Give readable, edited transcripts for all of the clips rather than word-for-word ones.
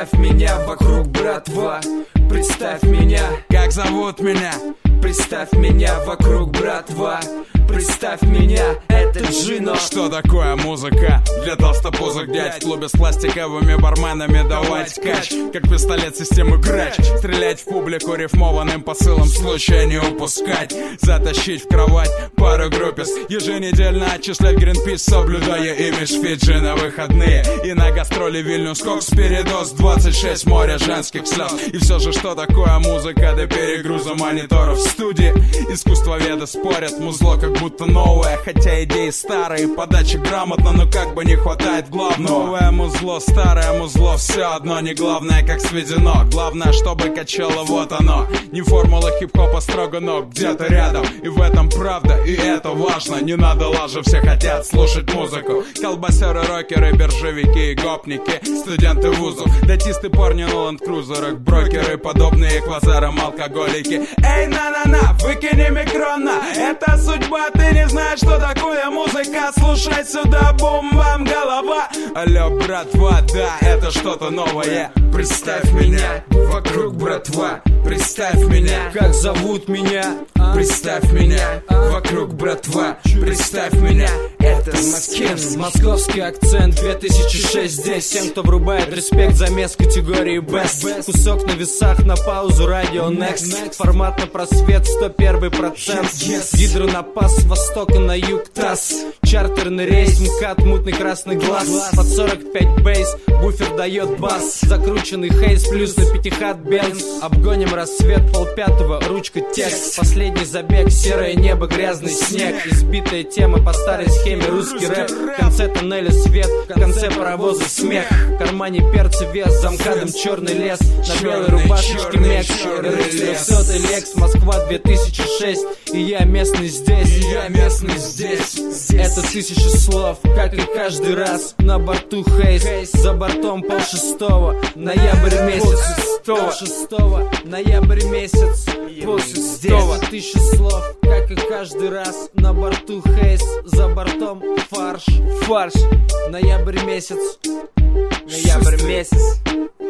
Представь меня вокруг, братва. Представь меня. Как зовут меня? Представь меня вокруг, братва. Представь меня, это Джино. Что такое музыка для толстопузых дядь? В клубе с пластиковыми барменами давать кач. Как пистолет системы грач. Стрелять в публику рифмованным посылом, случая не упускать. Затащить в кровать пару группис. Еженедельно отчислять Гринпис, соблюдая имидж Фиджи на выходные. И на гастроли Вильнюс Кокс, передоз 26, море женских слез. И все же, что такое музыка до перегруза мониторов в студии? Искусствоведы спорят, музло как будто новое, хотя идеи старые, подача грамотно, но как бы не хватает главного. Новое музло, старое музло, все одно, не главное как сведено. Главное, чтобы качало, вот оно. Не формула хип-хопа строго, но где-то рядом. И в этом правда, и это важно. Не надо лажи, все хотят слушать музыку. Колбасеры, рокеры, биржевики и гопники, студенты вузов, датисты, парни на лэнд-крузерах, брокеры, подобные квазарам алкоголики. Эй, на-на-на, выкини микрона, это судьба. Ты не знаешь, что такое музыка. Слушай сюда, бум-бам, голова. Алло, братва, да, это что-то новое. Представь меня вокруг, братва. Представь меня. Как зовут меня? Представь меня вокруг, братва. Представь меня. Это Маскин. Московский акцент 2006 здесь. Всем, кто врубает респект, замес категории Best. Кусок на весах, на паузу, радио Next. Формат на просвет, 101%. Гидро на пас, с востока на юг ТАСС. Чартерный рейс, МКАД, мутный красный глаз. Под 45 бейс, буфер дает бас. Закрученный хейс, плюс на пятихат бенз. Обгоним рассвет, полпятого, ручка текст. Последний забег, серое небо, грязный снег. Избитая тема по старой схеме, русский рэп. В конце тоннеля свет, в конце паровоза смех. В кармане перца вес, за МКАДом черный лес. На белой рубашечке мех. 300-й Лекс, Москва 2006. И я местный здесь, я местный здесь. Это 1000 слов, как и каждый раз. На борту Хейс, за бортом 5:30. Ноябрь месяц, 5:30. Ноябрь месяц, 5:30. 1000 слов, как и каждый раз. На борту Хейс, за бортом фарш. Ноябрь месяц, ноябрь месяц.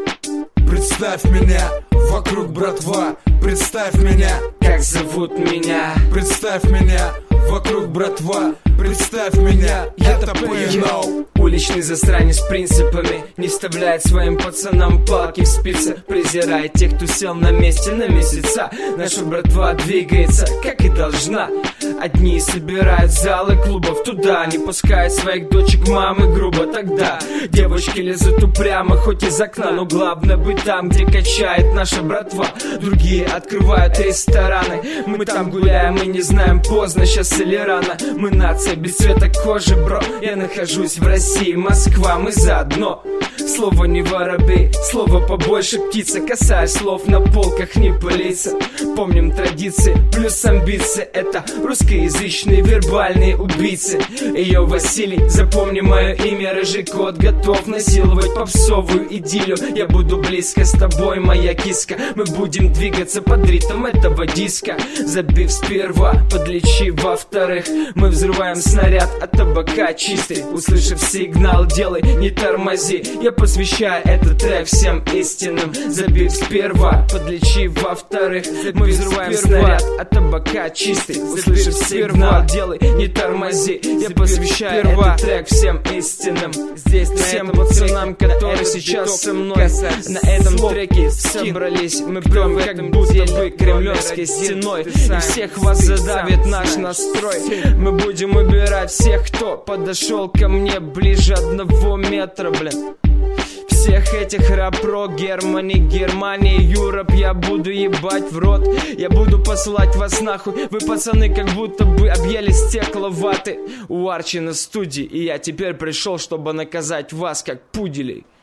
Представь меня вокруг, братва. Представь меня. Как зовут меня? Представь меня вокруг, братва. Представь меня. Это P&O. Уличный засранец с принципами, не вставляет своим пацанам палки в спицы. Презирает тех, кто сел на месте на месяца. Наша братва двигается, как и должна. Одни собирают залы клубов туда, не пускают своих дочек мамы грубо. Тогда девочки лезут упрямо, хоть из окна, но главное быть там, где качает наша братва. Другие открывают рестораны, мы там гуляем и не знаем, поздно сейчас или рано. Мы нация без цвета кожи, бро. Я нахожусь в России, Москва, мы заодно. Слово не воробей, слово побольше птица. Касаясь слов на полках, не пылиться. Помним традиции, плюс амбиции. Это русскоязычные вербальные убийцы. Ее Василий, запомни мое имя. Рыжий кот готов насиловать попсовую идиллию. Я буду близко с тобой, моя киска. Мы будем двигаться под ритм этого диска. Забив сперва, подлечи во-вторых. Мы взрываем снаряд от табака чистый. Услышав сигнал, делай, не тормози. Я посвящаю этот трек всем истинным. Забив сперва, подлечи во-вторых. Мы взрываем снаряд от табака чистый. Услышав сигнал, делай, не тормози. Я посвящаю этот трек всем истинным. Здесь всем пацанам, которые сейчас со мной на этом треке собрались. Мы прям как будто бы кремлевской стеной. И всех вас задавит наш настрой. Мы будем убирать всех, кто подошел ко мне ближе 1 метра, блин. Всех этих рапро, Германия, Юроп, я буду ебать в рот. Я буду посылать вас нахуй. Вы, пацаны, как будто бы объели стекловаты. У Арчи на студии, и я теперь пришел, чтобы наказать вас, как пуделей.